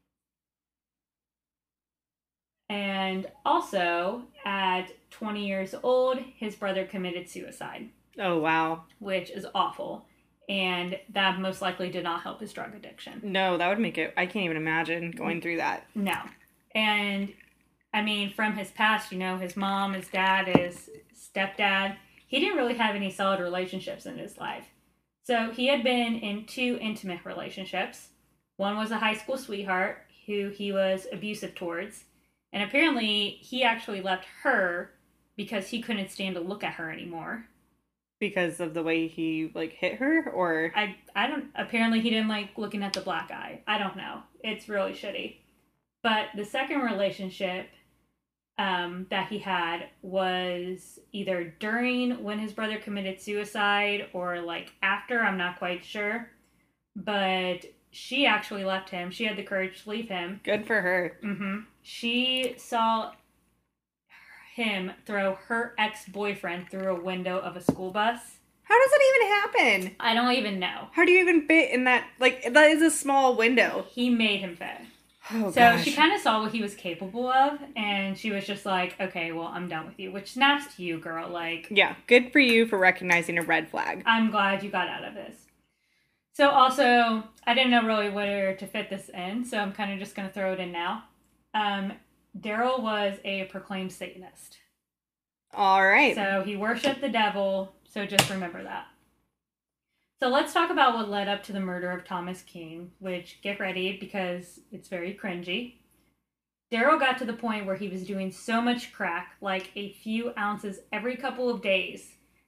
And also, at twenty years old, his brother committed suicide, Oh, wow. which is awful. And that most likely did not help his drug addiction. No, that would make it... I can't even imagine going through that. No. And, I mean, from his past, you know, his mom, his dad, his stepdad, he didn't really have any solid relationships in his life. So he had been in two intimate relationships. One was a high school sweetheart who he was abusive towards. And apparently he actually left her because he couldn't stand to look at her anymore. Because of the way he, like, hit her? Or... I, I don't... Apparently he didn't like looking at the black eye. I don't know. It's really shitty. But the second relationship um, that he had was either during when his brother committed suicide or, like, after. I'm not quite sure. But she actually left him. She had the courage to leave him. Good for her. Mm-hmm. She saw him throw her ex-boyfriend through a window of a school bus. How does that even happen? I don't even know. How do you even fit in that? Like, that is a small window. He made him fit. Oh, So gosh. she kind of saw what he was capable of, and she was just like, okay, well, I'm done with you. Which snaps to you, girl. Like, Yeah, good for you for recognizing a red flag. I'm glad you got out of this. So also, I didn't know really where to fit this in, so I'm kind of just going to throw it in now. Um, Daryl was a proclaimed Satanist. All right. So he worshipped the devil, so just remember that. So let's talk about what led up to the murder of Thomas King, which, get ready, because it's very cringy. Daryl got to the point where he was doing so much crack, like a few ounces every couple of days,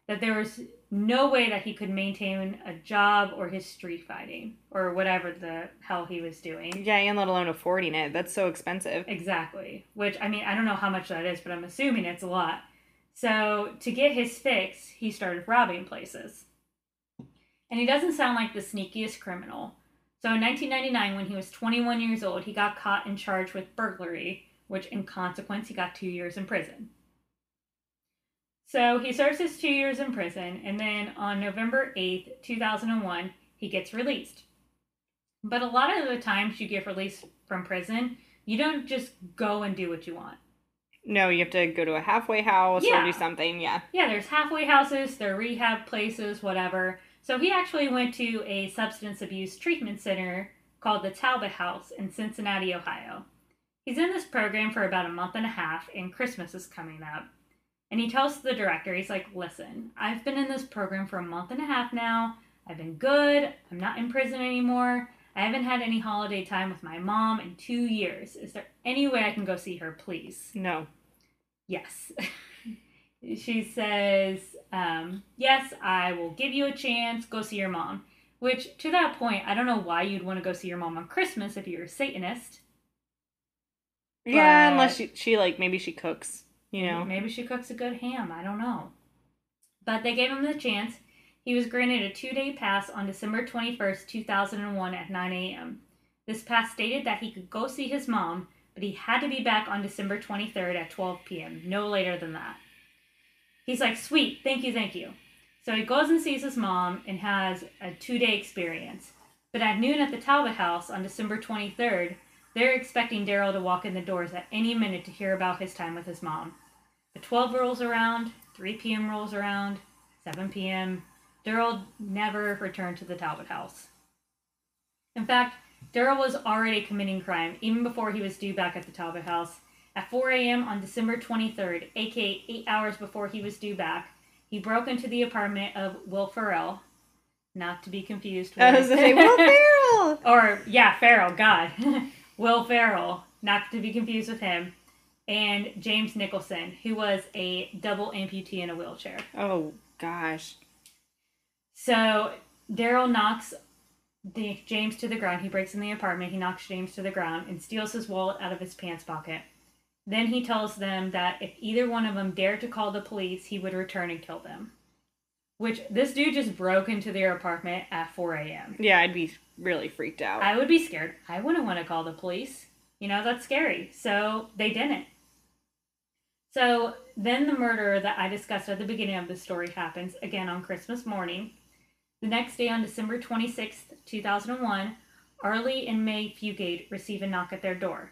that there was no way that he could maintain a job or his street fighting or whatever the hell he was doing. Yeah, and let alone affording it. That's so expensive. Exactly. Which, I mean, I don't know how much that is, but I'm assuming it's a lot. So, to get his fix, he started robbing places. And he doesn't sound like the sneakiest criminal. So, in nineteen ninety-nine, when he was twenty-one years old, he got caught and charged with burglary, which, in consequence, he got two years in prison. So, he serves his two years in prison, and then on November eighth, two thousand one, he gets released. But a lot of the times you get released from prison, you don't just go and do what you want. No, you have to go to a halfway house Yeah. or do something, yeah. Yeah, there's halfway houses, there are rehab places, whatever. So he actually went to a substance abuse treatment center called the Talbot House in Cincinnati, Ohio. He's in this program for about a month and a half, and Christmas is coming up. And he tells the director, he's like, listen, I've been in this program for a month and a half now. I've been good. I'm not in prison anymore. I haven't had any holiday time with my mom in two years. Is there any way I can go see her, please? No. Yes. She says, um, yes, I will give you a chance. Go see your mom. Which, to that point, I don't know why you'd want to go see your mom on Christmas if you're a Satanist. Yeah, But- unless she, she, like, maybe she cooks, you know. Maybe she cooks a good ham. I don't know. But they gave him the chance. He was granted a two-day pass on December twenty-first, two thousand one at nine a.m. This pass stated that he could go see his mom, but he had to be back on December twenty-third at twelve p.m., no later than that. He's like, sweet, thank you, thank you. So he goes and sees his mom and has a two-day experience. But at noon at the Talbot House on December twenty-third, they're expecting Daryl to walk in the doors at any minute to hear about his time with his mom. The twelve rolls around, three p.m. rolls around, seven p.m. Daryl never returned to the Talbot House. In fact, Daryl was already committing crime even before he was due back at the Talbot House. At four a.m. on December twenty-third, aka eight hours before he was due back, he broke into the apartment of Will Ferrell, not to be confused with... I was going to say, Will Ferrell! Or, yeah, Ferrell, God. Will Ferrell, not to be confused with him, and James Nicholson, who was a double amputee in a wheelchair. Oh, gosh. So, Daryl knocks the James to the ground. He breaks in the apartment, he knocks James to the ground, and steals his wallet out of his pants pocket. Then he tells them that if either one of them dared to call the police, he would return and kill them. Which, this dude just broke into their apartment at four a.m. Yeah, I'd be really freaked out. I would be scared. I wouldn't want to call the police. You know, that's scary. So, they didn't. So, then the murder that I discussed at the beginning of the story happens, again on Christmas morning. The next day, on December twenty-sixth, two thousand one, Arlie and May Fugate receive a knock at their door.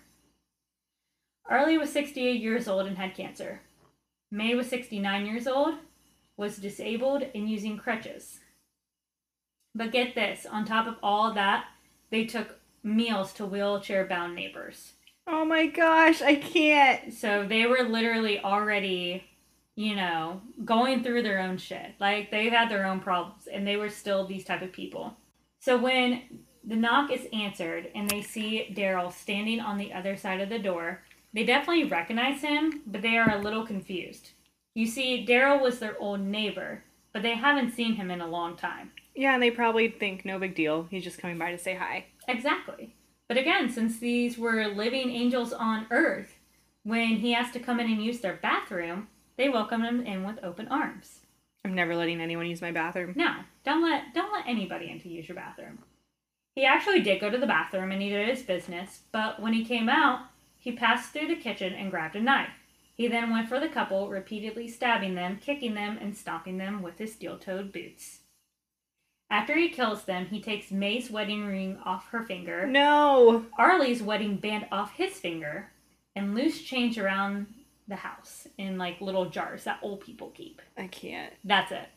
Arlie was sixty-eight years old and had cancer. May was sixty-nine years old, was disabled and using crutches. But get this, on top of all of that, they took meals to wheelchair-bound neighbors. Oh my gosh, I can't. So they were literally already, you know, going through their own shit. Like, they had their own problems, and they were still these type of people. So when the knock is answered, and they see Daryl standing on the other side of the door, they definitely recognize him, but they are a little confused. You see, Daryl was their old neighbor, but they haven't seen him in a long time. Yeah, and they probably think no big deal. He's just coming by to say hi. Exactly. But again, since these were living angels on Earth, when he has to come in and use their bathroom, they welcome him in with open arms. I'm never letting anyone use my bathroom. No, don't let don't let anybody in to use your bathroom. He actually did go to the bathroom and he did his business, but when he came out, he passed through the kitchen and grabbed a knife. He then went for the couple, repeatedly stabbing them, kicking them, and stomping them with his steel-toed boots. After he kills them, he takes May's wedding ring off her finger, No! Arlie's wedding band off his finger, and loose change around the house in like little jars that old people keep. I can't. That's it.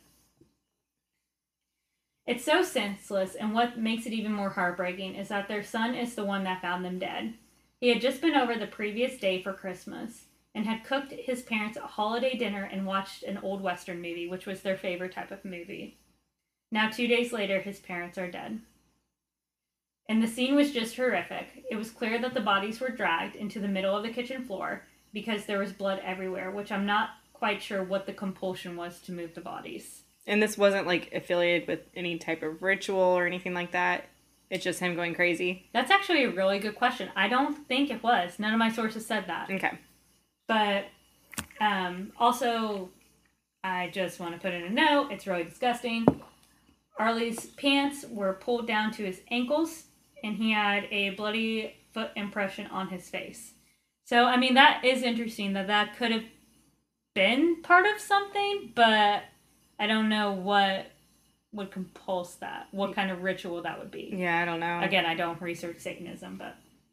It's so senseless, and what makes it even more heartbreaking is that their son is the one that found them dead. He had just been over the previous day for Christmas and had cooked his parents a holiday dinner and watched an old Western movie, which was their favorite type of movie. Now, two days later, his parents are dead. And the scene was just horrific. It was clear that the bodies were dragged into the middle of the kitchen floor because there was blood everywhere, which I'm not quite sure what the compulsion was to move the bodies. And this wasn't, like, affiliated with any type of ritual or anything like that? It's just him going crazy? That's actually a really good question. I don't think it was. None of my sources said that. Okay. But, um, also, I just want to put in a note. It's really disgusting. Arlie's pants were pulled down to his ankles, and he had a bloody foot impression on his face. So, I mean, that is interesting that that could have been part of something, but I don't know what would compulse that, what kind of ritual that would be. Yeah, I don't know. Again, I don't research Satanism, but...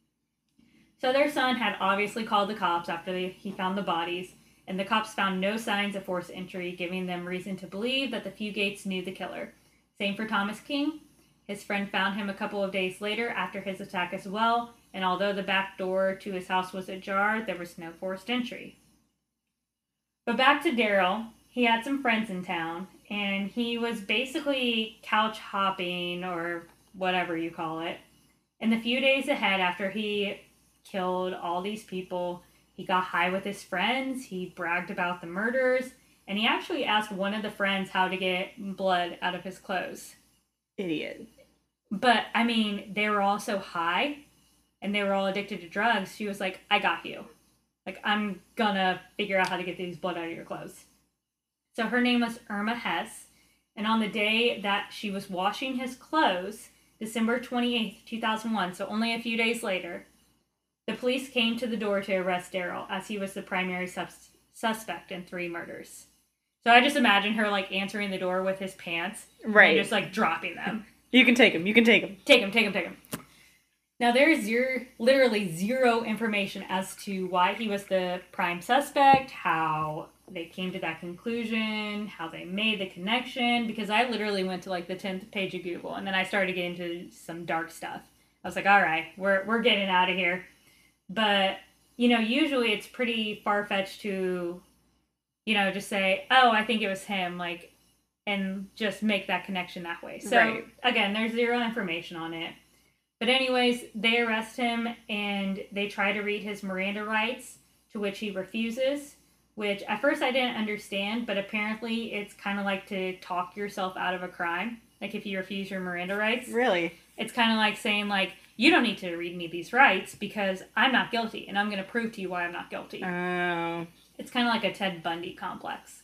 So their son had obviously called the cops after they, he found the bodies, and the cops found no signs of forced entry, giving them reason to believe that the Fugates knew the killer. Same for Thomas King. His friend found him a couple of days later after his attack as well, and although the back door to his house was ajar, there was no forced entry. But back to Daryl. He had some friends in town, and he was basically couch hopping, or whatever you call it. In the few days ahead after he killed all these people, he got high with his friends, he bragged about the murders, and he actually asked one of the friends how to get blood out of his clothes. Idiot. But, I mean, they were all so high, and they were all addicted to drugs, she was like, I got you. Like, I'm gonna figure out how to get these blood out of your clothes. So her name was Irma Hess, and on the day that she was washing his clothes, December twenty-eighth, two thousand one, so only a few days later, the police came to the door to arrest Daryl, as he was the primary sus- suspect in three murders. So I just imagine her, like, answering the door with his pants. Right. And just, like, dropping them. You can take him. You can take him. Take him, take him, take him. Now, there is zero, literally zero information as to why he was the prime suspect, how they came to that conclusion, how they made the connection, because I literally went to, like, the tenth page of Google, and then I started getting into some dark stuff. I was like, all right, we're we're getting out of here. But, you know, usually it's pretty far-fetched to, you know, just say, oh, I think it was him, like, and just make that connection that way. So, right. Again, there's zero information on it. But anyways, they arrest him, and they try to read his Miranda rights, to which he refuses, which at first I didn't understand, but apparently it's kind of like to talk yourself out of a crime. Like, if you refuse your Miranda rights. Really? It's kind of like saying, like, you don't need to read me these rights because I'm not guilty, and I'm going to prove to you why I'm not guilty. Oh. It's kind of like a Ted Bundy complex.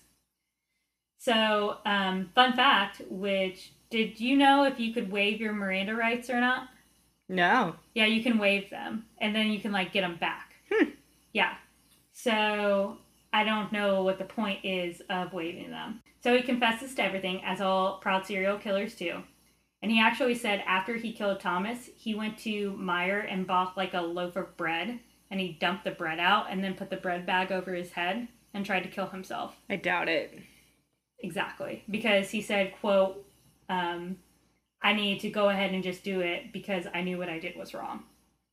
So, um, fun fact, which, did you know if you could waive your Miranda rights or not? No. Yeah, you can waive them, and then you can, like, get them back. Hmm. Yeah. So, I don't know what the point is of waiving them. So he confesses to everything, as all proud serial killers do. And he actually said after he killed Thomas, he went to Meijer and bought, like, a loaf of bread, and he dumped the bread out and then put the bread bag over his head and tried to kill himself. I doubt it. Exactly. Because he said, quote, um, I need to go ahead and just do it because I knew what I did was wrong.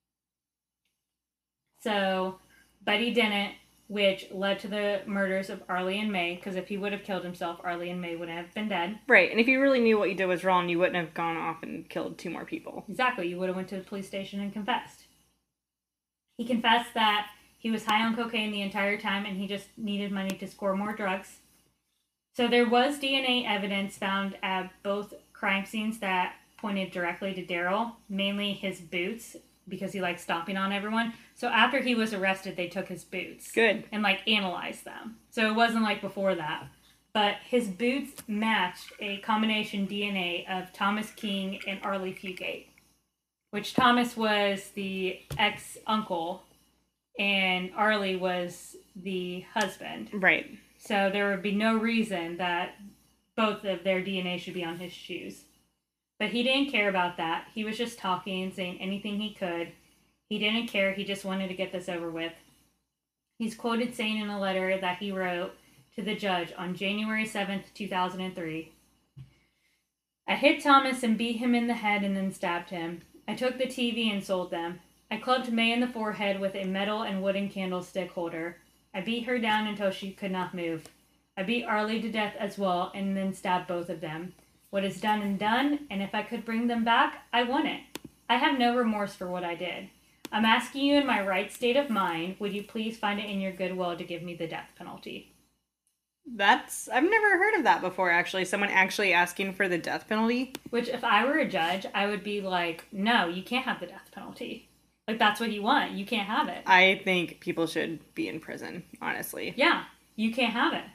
So, but he didn't, which led to the murders of Arlie and May, because if he would have killed himself, Arlie and May wouldn't have been dead. Right, and if you really knew what you did was wrong, you wouldn't have gone off and killed two more people. Exactly, you would have went to the police station and confessed. He confessed that he was high on cocaine the entire time and he just needed money to score more drugs. So there was D N A evidence found at both crime scenes that pointed directly to Daryl, mainly his boots, because he liked stomping on everyone. So after he was arrested, they took his boots. Good. And, like, analyzed them. So it wasn't like before that. But his boots matched a combination D N A of Thomas King and Arlie Fugate. Which Thomas was the ex-uncle, and Arlie was the husband. Right. So there would be no reason that both of their D N A should be on his shoes. But he didn't care about that. He was just talking, saying anything he could. He didn't care. He just wanted to get this over with. He's quoted saying in a letter that he wrote to the judge on January seventh, two thousand three, I hit Thomas and beat him in the head and then stabbed him. I took the T V and sold them. I clubbed May in the forehead with a metal and wooden candlestick holder. I beat her down until she could not move. I beat Arlie to death as well and then stabbed both of them. What is done and done, and if I could bring them back, I want it. I have no remorse for what I did. I'm asking you in my right state of mind, would you please find it in your goodwill to give me the death penalty? That's, I've never heard of that before, actually. Someone actually asking for the death penalty. Which, if I were a judge, I would be like, no, you can't have the death penalty. Like, that's what you want. You can't have it. I think people should be in prison, honestly. Yeah, you can't have it.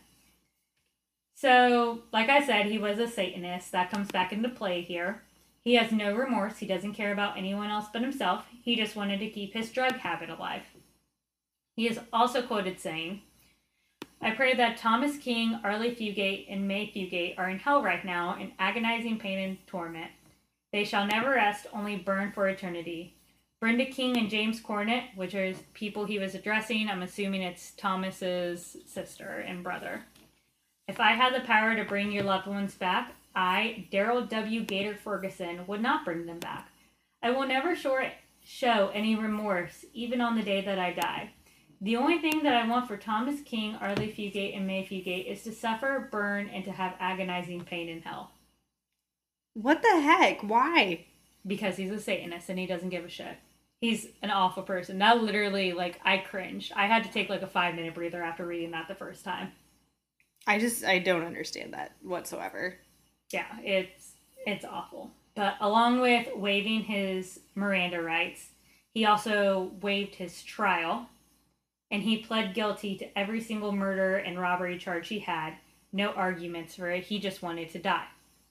So, like I said, he was a Satanist. That comes back into play here. He has no remorse. He doesn't care about anyone else but himself. He just wanted to keep his drug habit alive. He is also quoted saying, I pray that Thomas King, Arlie Fugate, and May Fugate are in hell right now in agonizing pain and torment. They shall never rest, only burn for eternity. Brenda King and James Cornett, which are people he was addressing, I'm assuming it's Thomas's sister and brother. If I had the power to bring your loved ones back, I, Daryl W. Gator Ferguson, would not bring them back. I will never show any remorse, even on the day that I die. The only thing that I want for Thomas King, Arlie Fugate, and May Fugate is to suffer, burn, and to have agonizing pain in hell. What the heck? Why? Because he's a Satanist and he doesn't give a shit. He's an awful person. That literally, like, I cringed. I had to take, like, a five-minute breather after reading that the first time. I just, I don't understand that whatsoever. Yeah, it's, it's awful. But along with waiving his Miranda rights, he also waived his trial. And he pled guilty to every single murder and robbery charge he had. No arguments for it. He just wanted to die.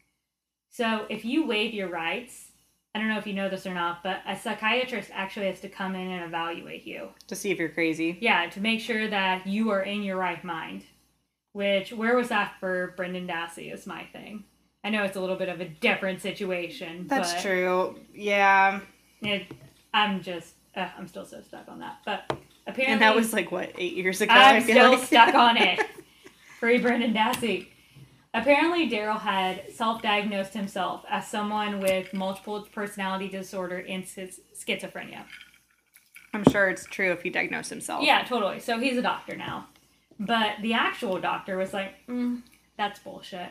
So if you waive your rights, I don't know if you know this or not, but a psychiatrist actually has to come in and evaluate you. To see if you're crazy. Yeah, to make sure that you are in your right mind. Which, where was that for Brendan Dassey is my thing. I know it's a little bit of a different situation. That's but true. Yeah. It, I'm just, uh, I'm still so stuck on that. But apparently, and that was like, what, eight years ago? I'm I feel still like. stuck on it. Free Brendan Dassey. Apparently, Daryl had self-diagnosed himself as someone with multiple personality disorder and schizophrenia. I'm sure it's true if he diagnosed himself. Yeah, totally. So he's a doctor now. But the actual doctor was like, mm, that's bullshit.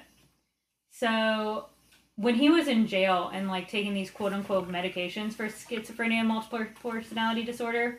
So when he was in jail and like taking these quote-unquote medications for schizophrenia and multiple personality disorder,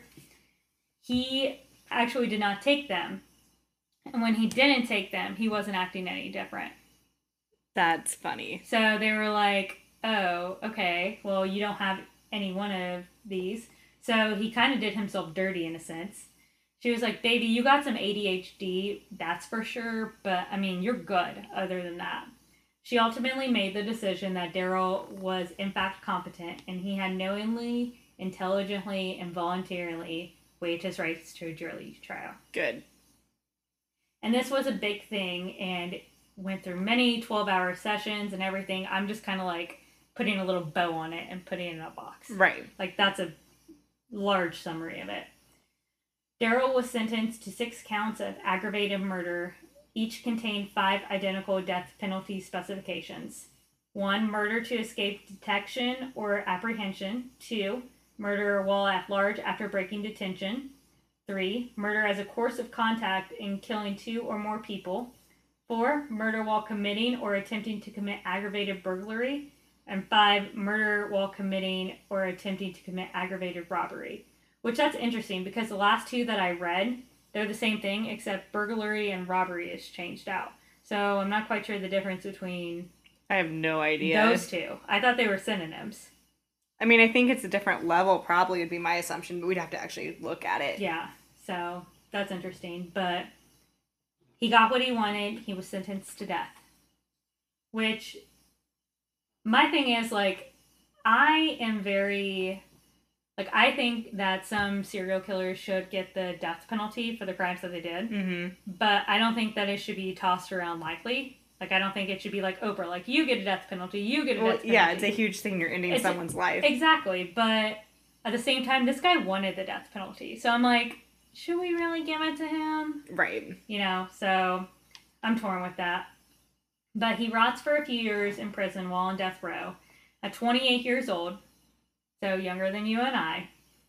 he actually did not take them. And when he didn't take them, he wasn't acting any different. That's funny. So they were like, oh, okay, well, you don't have any one of these. So he kind of did himself dirty in a sense. She was like, baby, you got some A D H D, that's for sure, but, I mean, you're good other than that. She ultimately made the decision that Daryl was, in fact, competent, and he had knowingly, intelligently, and voluntarily waived his rights to a jury trial. Good. And this was a big thing, and went through many twelve-hour sessions and everything. I'm just kind of, like, putting a little bow on it and putting it in a box. Right. Like, that's a large summary of it. Daryl was sentenced to six counts of aggravated murder. Each contained five identical death penalty specifications. One, murder to escape detection or apprehension. Two, murder while at large after breaking detention. Three, murder as a course of contact in killing two or more people. Four, murder while committing or attempting to commit aggravated burglary. And five, murder while committing or attempting to commit aggravated robbery. Which that's interesting because the last two that I read, they're the same thing except burglary and robbery is changed out. So I'm not quite sure the difference between I have no idea. those two. I thought they were synonyms. I mean, I think it's a different level probably would be my assumption, but we'd have to actually look at it. Yeah, so that's interesting. But he got what he wanted. He was sentenced to death. Which, my thing is, like, I am very... Like, I think that some serial killers should get the death penalty for the crimes that they did. Mm-hmm. But I don't think that it should be tossed around lightly. Like, I don't think it should be like Oprah. Like, you get a death penalty, you get a well, death penalty. yeah, it's a huge thing. You're ending It's someone's a, life. Exactly. But at the same time, this guy wanted the death penalty. So I'm like, should we really give it to him? Right. You know, so I'm torn with that. But he rots for a few years in prison while on death row. At twenty-eight years old, so younger than you and I.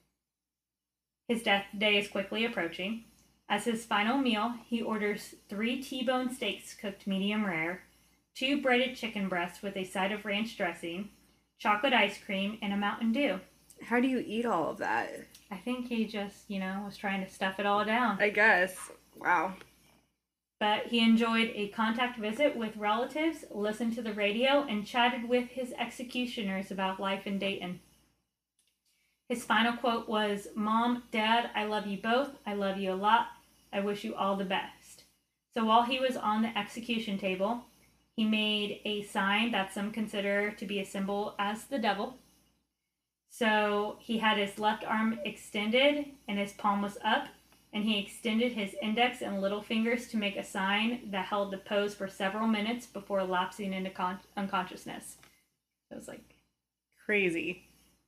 His death day is quickly approaching. As his final meal, he orders three T-bone steaks cooked medium rare, two breaded chicken breasts with a side of ranch dressing, chocolate ice cream, and a Mountain Dew. How do you eat all of that? I think he just, you know, was trying to stuff it all down. I guess. Wow. But he enjoyed a contact visit with relatives, listened to the radio, and chatted with his executioners about life in Dayton. His final quote was, "Mom, Dad, I love you both. I love you a lot. I wish you all the best." So while he was on the execution table, he made a sign that some consider to be a symbol as the devil. So he had his left arm extended and his palm was up, and he extended his index and little fingers to make a sign that held the pose for several minutes before lapsing into con- unconsciousness. It was like crazy.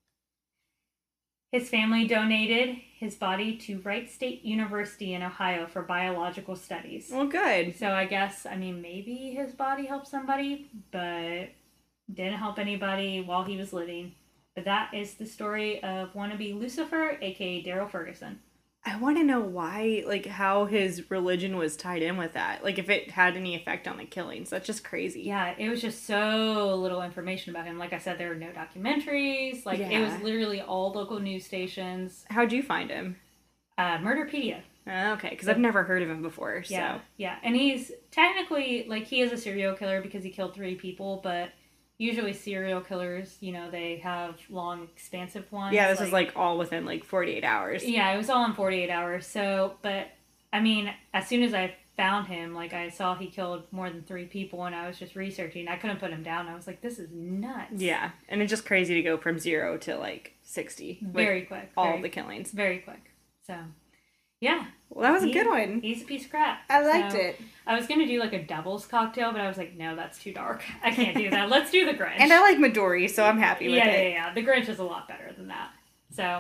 His family donated his body to Wright State University in Ohio for biological studies. Well, good. So I guess, I mean, maybe his body helped somebody, but didn't help anybody while he was living. But that is the story of wannabe Lucifer, aka Daryl Ferguson. I want to know why, like, how his religion was tied in with that. Like, if it had any effect on the killings. That's just crazy. Yeah, it was just so little information about him. Like I said, there were no documentaries. Like, Yeah. it was literally all local news stations. How'd you find him? Uh, Murderpedia. Oh, okay, because I've never heard of him before, so. Yeah, yeah. And he's technically, like, he is a serial killer because he killed three people, but usually serial killers, you know, they have long, expansive ones. Yeah, this like, is, like, all within, like, forty-eight hours. Yeah, it was all in forty-eight hours. So, but, I mean, as soon as I found him, like, I saw he killed more than three people, and I was just researching. I couldn't put him down. I was like, this is nuts. Yeah, and it's just crazy to go from zero to, like, sixty. Very like, quick. All very, the killings. Very quick. So, yeah. Well, that was he, a good one. He's a piece of crap. I liked so, it. I was going to do, like, a devil's cocktail, but I was like, no, that's too dark. I can't do that. Let's do the Grinch. And I like Midori, so I'm happy with yeah, it. Yeah, yeah, The Grinch is a lot better than that. So,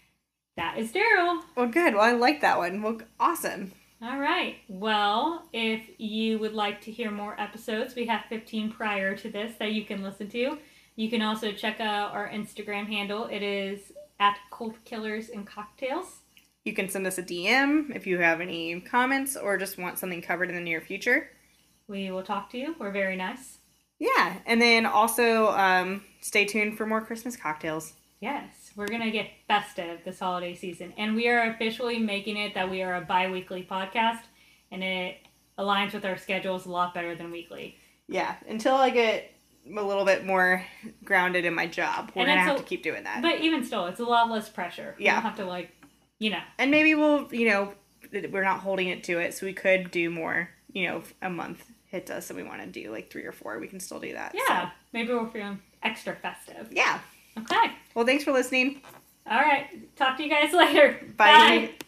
that is Daryl. Well, good. Well, I like that one. Well, awesome. All right. Well, if you would like to hear more episodes, we have fifteen prior to this that you can listen to. You can also check out our Instagram handle. It is at Cult Killers and Cocktails. You can send us a D M if you have any comments or just want something covered in the near future. We will talk to you. We're very nice. Yeah, and then also um, stay tuned for more Christmas cocktails. Yes, we're going to get festive this holiday season. And we are officially making it that we are a bi-weekly podcast, and it aligns with our schedules a lot better than weekly. Yeah, until I get a little bit more grounded in my job. We're going to have a, to keep doing that. But even still, it's a lot less pressure. Yeah. You don't have to, like, you know. And maybe we'll, you know, we're not holding it to it, so we could do more, you know, if a month hits us and we want to do like three or four, we can still do that. Yeah, so. Maybe we're feeling extra festive. Yeah. Okay. Well, thanks for listening. All right. Talk to you guys later. Bye. Bye.